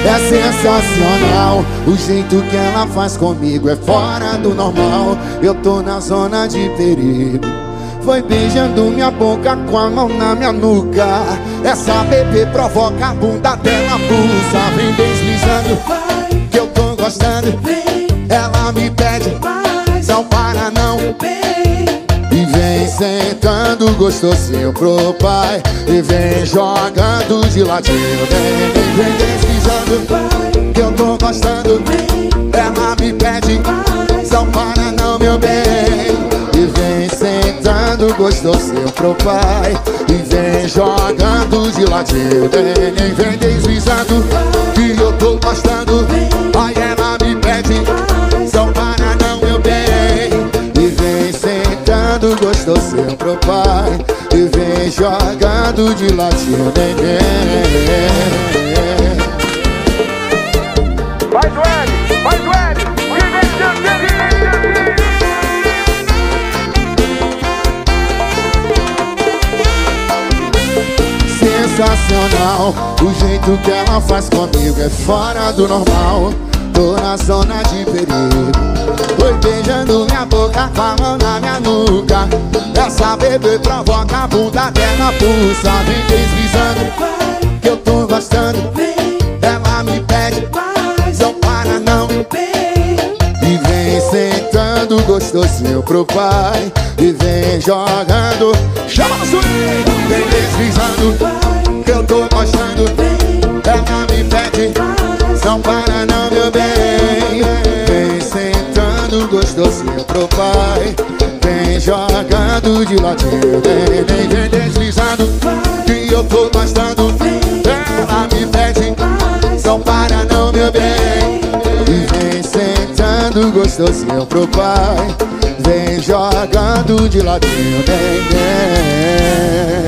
É sensacional, o jeito que ela faz comigo é fora do normal. Eu tô na zona de perigo. Foi beijando minha boca com a mão na minha nuca. Essa bebê provoca a bunda dela pulsa. Vem deslizando, que eu tô gostando. Ela me pede, não para não. E vem sentando gostosinho pro pai. E vem jogando de ladinho. Vem deslizando, que eu tô gostando. Ela me pede, não para não, meu bem. E vem sentando gostosinho pro pai. E vem jogando de ladinho. Vem deslizando, que eu tô gostando. Aí ela me pede, não para não, meu bem. E vem sentando gostosinho pro pai. E vem jogando de ladinho. Faz o L, faz o L. Sensacional, o jeito que ela faz comigo é fora do normal. Tô na zona de perigo. Foi beijando minha boca com a mão na minha nuca. Essa bebê provoca a bunda dela pulsa. Vem deslizando, que eu tô gostando. Ela me pede, não para não. E vem sentando gostosinho pro pai. E vem jogando, chama o swing. Vem deslizando, que eu tô gostando. Ela me pede, não para não, meu bem. Vem sentando gostosinho pro pai. Vem jogando de ladinho. Vem deslizando, que eu tô gostando. Ela me pede, não para não, meu bem. E vem sentando gostosinho pro pai. Vem jogando de ladinho.